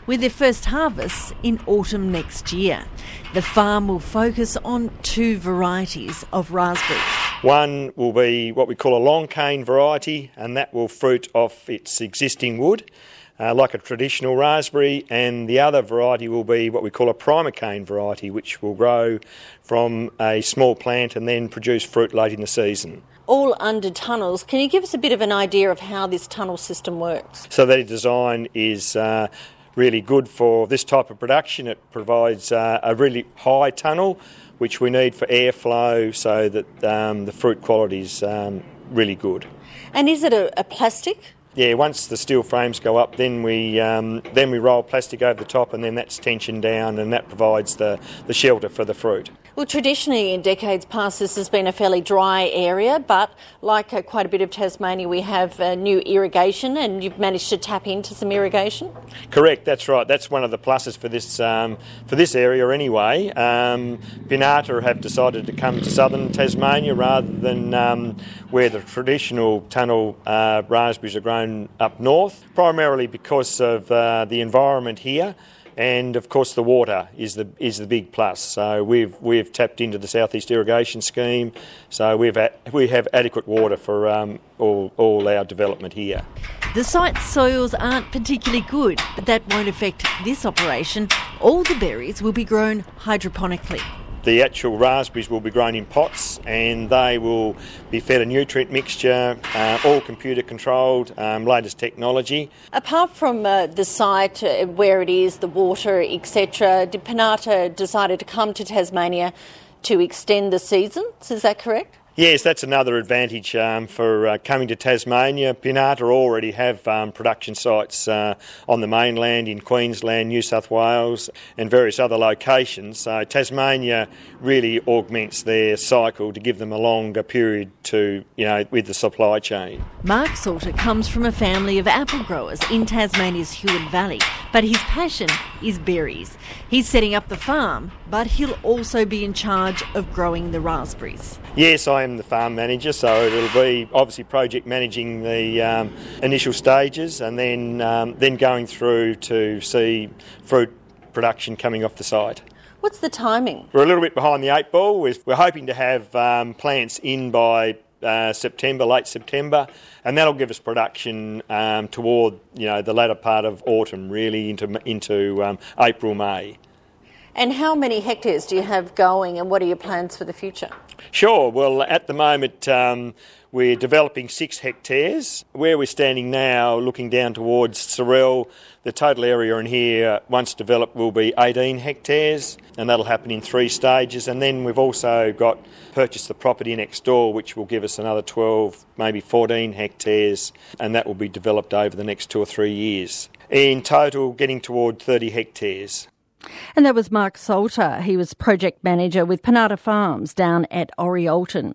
with their first harvests in autumn next year. The farm will focus on two varieties of raspberries. One will be what we call a long cane variety, and that will fruit off its existing wood, uh, like a traditional raspberry, and the other variety will be what we call a primer cane variety, which will grow from a small plant and then produce fruit late in the season. All under tunnels. Can you give us a bit of an idea of how this tunnel system works? So that design is uh, really good for this type of production. It provides uh, a really high tunnel, which we need for airflow so that um, the fruit quality is um, really good. And is it a, a plastic? Yeah, once the steel frames go up, then we um, then we roll plastic over the top, and then that's tensioned down, and that provides the, the shelter for the fruit. Well, traditionally in decades past this has been a fairly dry area, but like uh, quite a bit of Tasmania, we have uh, new irrigation, and you've managed to tap into some irrigation? Correct, that's right. That's one of the pluses for this um, for this area anyway. Um, Pinata have decided to come to southern Tasmania rather than um, where the traditional tunnel uh, raspberries are grown up north, primarily because of uh, the environment here. And of course, the water is the is the big plus. So we've we've tapped into the Southeast Irrigation Scheme. So we've a, we have adequate water for um, all all our development here. The site's soils aren't particularly good, but that won't affect this operation. All the berries will be grown hydroponically. The actual raspberries will be grown in pots, and they will be fed a nutrient mixture, uh, all computer controlled, um, latest technology. Apart from uh, the site, uh, where it is, the water, et cetera, did Pinata decided to come to Tasmania to extend the seasons? Is that correct? Yes, that's another advantage um, for uh, coming to Tasmania. Pinata already have um, production sites uh, on the mainland, in Queensland, New South Wales and various other locations. So Tasmania really augments their cycle to give them a longer period to, you know, with the supply chain. Mark Salter comes from a family of apple growers in Tasmania's Hewett Valley, but his passion is berries. He's setting up the farm, but he'll also be in charge of growing the raspberries. Yes, I am the farm manager, so it'll be obviously project managing the um, initial stages, and then um, then going through to see fruit production coming off the site. What's the timing? We're a little bit behind the eight ball. We're, we're hoping to have um, plants in by uh, September, late September, and that'll give us production um, toward, you know, the latter part of autumn, really into into um, April, May. And how many hectares do you have going, and what are your plans for the future? Sure. Well, at the moment um, we're developing six hectares. Where we're standing now, looking down towards Sorell, the total area in here, once developed, will be eighteen hectares, and that'll happen in three stages. And then we've also got purchased the property next door, which will give us another twelve, maybe fourteen hectares, and that will be developed over the next two or three years. In total, getting toward thirty hectares. And that was Mark Salter. He was project manager with Pinata Farms down at Oriolton.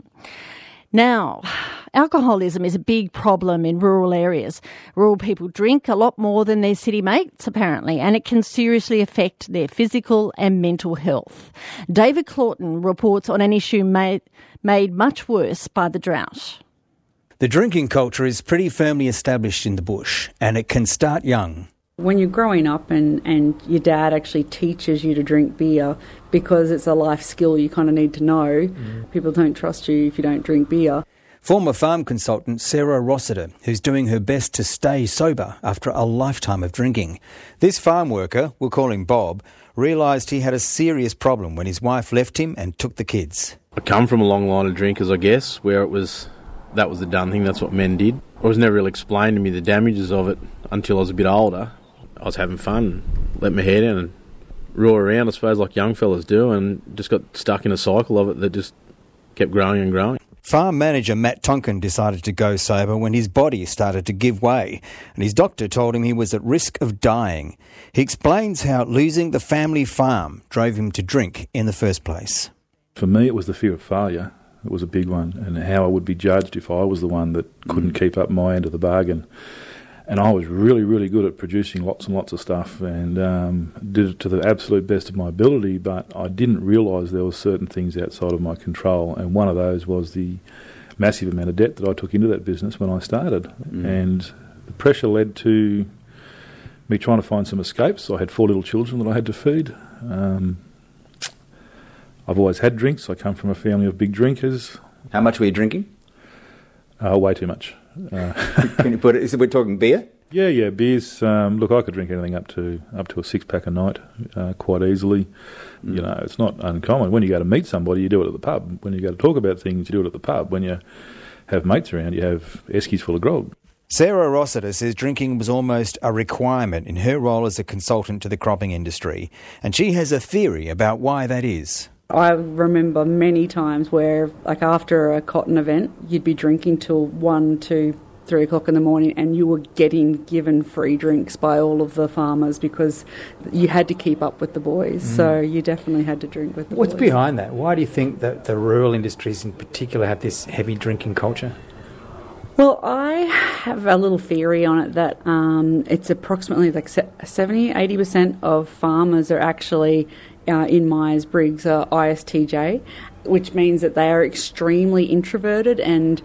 Now, alcoholism is a big problem in rural areas. Rural people drink a lot more than their city mates, apparently, and it can seriously affect their physical and mental health. David Claughton reports on an issue made, made much worse by the drought. The drinking culture is pretty firmly established in the bush, and it can start young. When you're growing up and, and your dad actually teaches you to drink beer because it's a life skill you kind of need to know, mm. people don't trust you if you don't drink beer. Former farm consultant Sarah Rossiter, who's doing her best to stay sober after a lifetime of drinking. This farm worker, we'll call him Bob, realised he had a serious problem when his wife left him and took the kids. I come from a long line of drinkers, I guess, where it was that was the done thing, that's what men did. It was never really explained to me the damages of it until I was a bit older. I was having fun, let my hair down and roar around, I suppose, like young fellas do, and just got stuck in a cycle of it that just kept growing and growing. Farm manager Matt Tonkin decided to go sober when his body started to give way, and his doctor told him he was at risk of dying. He explains how losing the family farm drove him to drink in the first place. For me, it was the fear of failure. It was a big one, and how I would be judged if I was the one that couldn't mm. keep up my end of the bargain. And I was really, really good at producing lots and lots of stuff, and um, did it to the absolute best of my ability, but I didn't realise there were certain things outside of my control, and one of those was the massive amount of debt that I took into that business when I started. Mm. And the pressure led to me trying to find some escapes. I had four little children that I had to feed. Um, I've always had drinks. I come from a family of big drinkers. How much were you drinking? Uh, way too much. Uh, Can you put it? Is it we're talking beer? Yeah, yeah, beers. Um, look, I could drink anything up to up to a six pack a night, uh, quite easily. Mm. You know, it's not uncommon. When you go to meet somebody, you do it at the pub. When you go to talk about things, you do it at the pub. When you have mates around, you have eskies full of grog. Sarah Rossiter says drinking was almost a requirement in her role as a consultant to the cropping industry, and she has a theory about why that is. I remember many times where, like after a cotton event, you'd be drinking till one, two, three o'clock in the morning, and you were getting given free drinks by all of the farmers because you had to keep up with the boys. Mm. So you definitely had to drink with the What's boys. What's behind that? Why do you think that the rural industries in particular have this heavy drinking culture? Well, I have a little theory on it that um, it's approximately like seventy, eighty percent of farmers are actually uh, in Myers-Briggs uh, I S T J, which means that they are extremely introverted and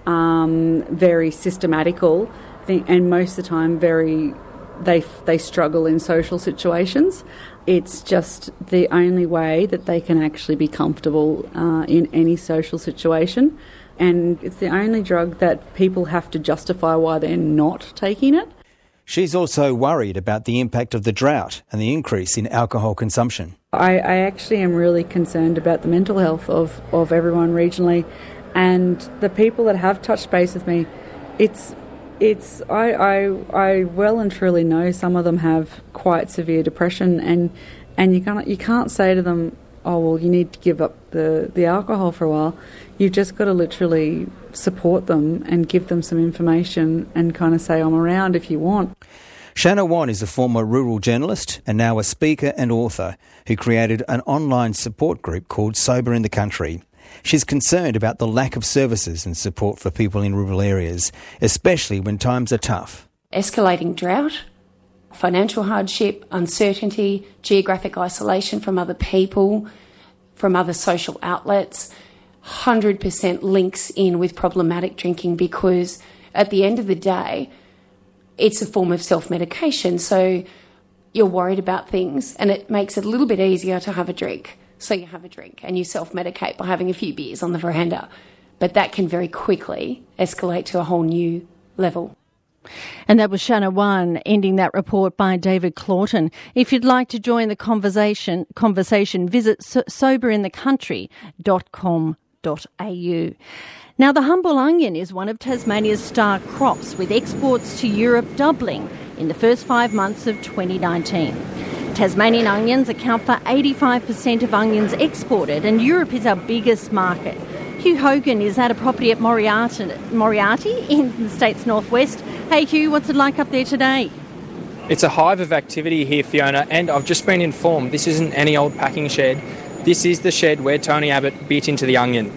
um, very systematical, and most of the time very they they struggle in social situations. It's just the only way that they can actually be comfortable uh, in any social situation. And it's the only drug that people have to justify why they're not taking it. She's also worried about the impact of the drought and the increase in alcohol consumption. I, I actually am really concerned about the mental health of, of everyone regionally, and the people that have touched base with me, it's it's I, I I well and truly know some of them have quite severe depression, and and you can't you can't say to them, oh, well, you need to give up the, the alcohol for a while. You've just got to literally support them and give them some information and kind of say, I'm around if you want. Shanna Wan is a former rural journalist and now a speaker and author who created an online support group called Sober in the Country. She's concerned about the lack of services and support for people in rural areas, especially when times are tough. Escalating drought, financial hardship, uncertainty, geographic isolation from other people, from other social outlets, one hundred percent links in with problematic drinking, because at the end of the day, it's a form of self-medication. So you're worried about things and it makes it a little bit easier to have a drink. So you have a drink and you self-medicate by having a few beers on the veranda. But that can very quickly escalate to a whole new level. And that was Shanna Wan, ending that report by David Claughton. If you'd like to join the conversation, conversation visit sober in the country dot com dot a u. Now, the humble onion is one of Tasmania's star crops, with exports to Europe doubling in the first five months of twenty nineteen. Tasmanian onions account for eighty-five percent of onions exported, and Europe is our biggest market. Hugh Hogan is at a property at Moriarty, Moriarty in the state's northwest. Hey Hugh, what's it like up there today? It's a hive of activity here, Fiona, and I've just been informed this isn't any old packing shed. This is the shed where Tony Abbott bit into the onion.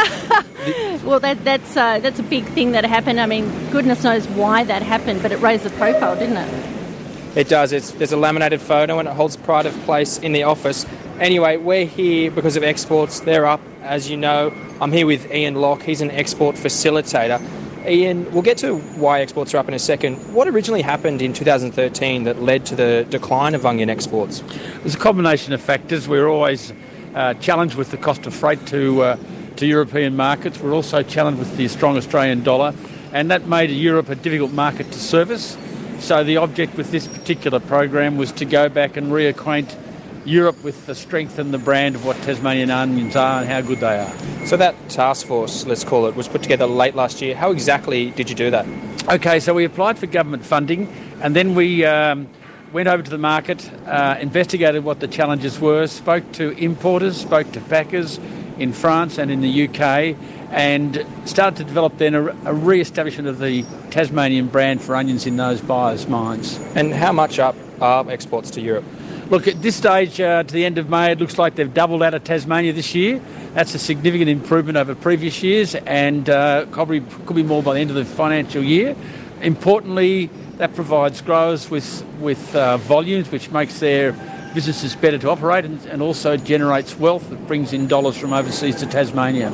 Well, that, that's uh, that's a big thing that happened. I mean, goodness knows why that happened, but it raised the profile, didn't it? It does. It's, there's a laminated photo and it holds pride of place in the office. Anyway, we're here because of exports. They're up, as you know. I'm here with Ian Locke. He's an export facilitator. Ian, we'll get to why exports are up in a second. What originally happened in two thousand thirteen that led to the decline of onion exports? There's a combination of factors. We're always uh, challenged with the cost of freight to uh, to European markets. We're also challenged with the strong Australian dollar, and that made Europe a difficult market to service. So the object with this particular program was to go back and reacquaint Europe with the strength and the brand of what Tasmanian onions are and how good they are. So that task force, let's call it, was put together late last year. How exactly did you do that? Okay, so we applied for government funding, and then we um, went over to the market, uh, investigated what the challenges were, spoke to importers, spoke to packers in France and in the U K, and started to develop then a, a re-establishment of the Tasmanian brand for onions in those buyers' minds. And how much up are exports to Europe? Look, at this stage, uh, to the end of May, it looks like they've doubled out of Tasmania this year. That's a significant improvement over previous years, and uh, probably could be more by the end of the financial year. Importantly, that provides growers with, with uh, volumes, which makes their businesses better to operate, and, and also generates wealth that brings in dollars from overseas to Tasmania.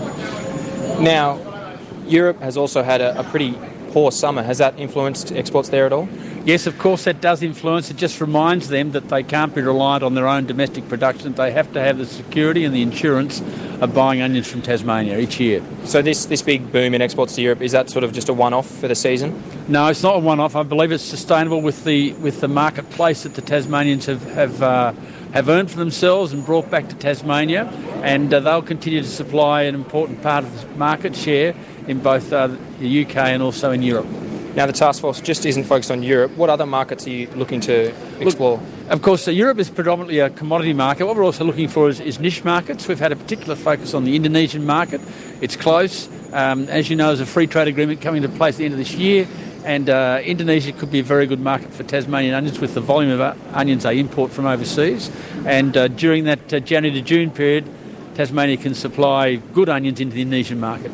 Now, Europe has also had a, a pretty poor summer. Has that influenced exports there at all? Yes, of course, that does influence. It just reminds them that they can't be reliant on their own domestic production. They have to have the security and the insurance of buying onions from Tasmania each year. So this, this big boom in exports to Europe, is that sort of just a one-off for the season? No, it's not a one-off. I believe it's sustainable with the with the marketplace that the Tasmanians have have, uh, have earned for themselves and brought back to Tasmania, and uh, they'll continue to supply an important part of the market share in both uh, the U K and also in Europe. Now, the task force just isn't focused on Europe. What other markets are you looking to explore? Look, of course, uh, Europe is predominantly a commodity market. What we're also looking for is, is niche markets. We've had a particular focus on the Indonesian market. It's close. Um, as you know, there's a free trade agreement coming into place at the end of this year, and uh, Indonesia could be a very good market for Tasmanian onions with the volume of uh, onions they import from overseas. And uh, during that uh, January to June period, Tasmania can supply good onions into the Indonesian market.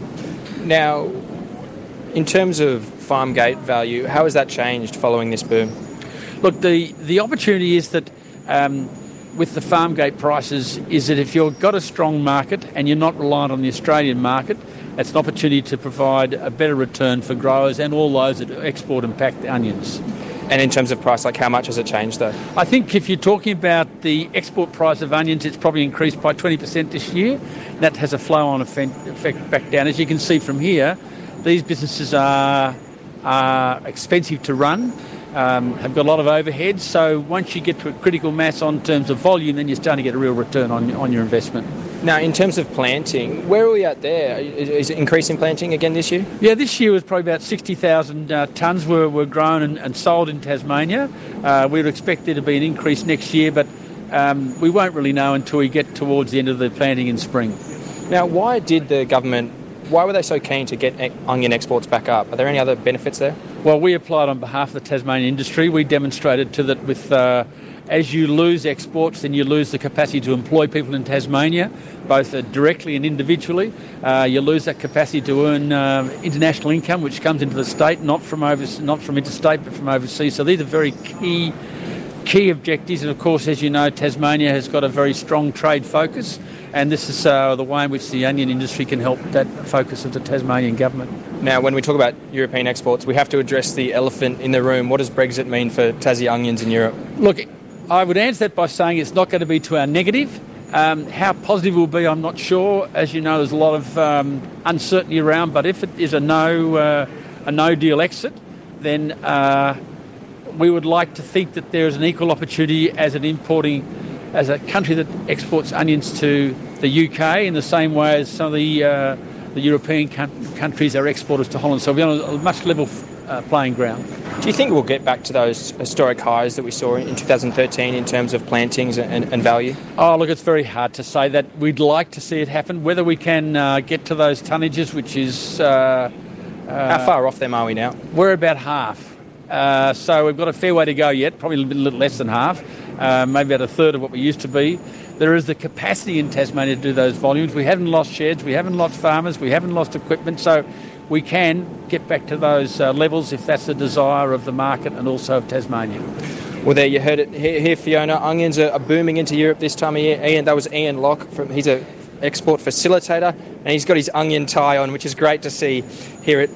Now, in terms of farm gate value, how has that changed following this boom? Look, the, the opportunity is that um, with the farm gate prices is that if you've got a strong market and you're not reliant on the Australian market, it's an opportunity to provide a better return for growers and all those that export and pack the onions. And in terms of price, like how much has it changed though? I think if you're talking about the export price of onions, it's probably increased by twenty percent this year. That has a flow-on effect back down. As you can see from here, these businesses are, are expensive to run, um, have got a lot of overheads, so once you get to a critical mass on terms of volume, then you're starting to get a real return on, on your investment. Now, in terms of planting, where are we at there? Is it increasing planting again this year? Yeah, this year was probably about sixty thousand uh, tonnes were, were grown and, and sold in Tasmania. Uh, we would expect there to be an increase next year, but um, we won't really know until we get towards the end of the planting in spring. Now, why did the government, why were they so keen to get onion exports back up? Are there any other benefits there? Well, we applied on behalf of the Tasmanian industry. We demonstrated to that with... Uh, As you lose exports, then you lose the capacity to employ people in Tasmania, both uh, directly and individually. Uh, you lose that capacity to earn uh, international income, which comes into the state, not from over, not from interstate, but from overseas. So these are very key, key objectives. And of course, as you know, Tasmania has got a very strong trade focus, and this is uh, the way in which the onion industry can help that focus of the Tasmanian government. Now, when we talk about European exports, we have to address the elephant in the room. What does Brexit mean for Tassie onions in Europe? Look, I would answer that by saying it's not going to be to our negative. Um, how positive it will be, I'm not sure. As you know, there's a lot of um, uncertainty around, but if it is a no, uh, a no-deal exit, then uh, we would like to think that there is an equal opportunity as an importing, as a country that exports onions to the U K in the same way as some of the, uh, the European com- countries are exporters to Holland. So we're on a much level uh, playing ground. Do you think we'll get back to those historic highs that we saw in two thousand thirteen in terms of plantings and, and value? Oh, look, it's very hard to say that. We'd like to see it happen. Whether we can uh, get to those tonnages, which is... Uh, uh, How far off them are we now? We're about half. Uh, so we've got a fair way to go yet, probably a little, little less than half, uh, maybe about a third of what we used to be. There is the capacity in Tasmania to do those volumes. We haven't lost sheds, we haven't lost farmers, we haven't lost equipment, so we can get back to those uh, levels if that's the desire of the market and also of Tasmania. Well, there you heard it here, here Fiona. Onions are, are booming into Europe this time of year. Ian, that was Ian Locke. From, he's an export facilitator, and he's got his onion tie on, which is great to see here at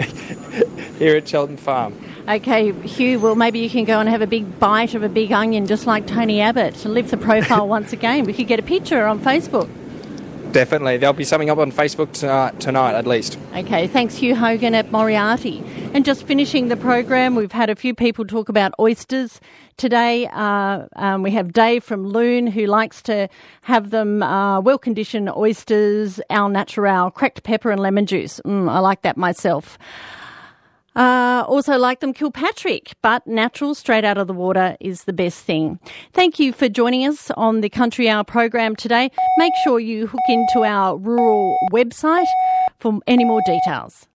here at Cheltenham Farm. Okay, Hugh, well, maybe you can go and have a big bite of a big onion just like Tony Abbott and lift the profile once again. We could get a picture on Facebook. Definitely. There'll be something up on Facebook tonight, tonight at least. Okay, thanks Hugh Hogan at Moriarty. And just finishing the program, we've had a few people talk about oysters. Today uh, um, we have Dave from Loon who likes to have them uh, well-conditioned oysters, al natural, cracked pepper and lemon juice. Mm, I like that myself. Uh, also like them Kilpatrick, but natural, straight out of the water is the best thing. Thank you for joining us on the Country Hour program today. Make sure you hook into our rural website for any more details.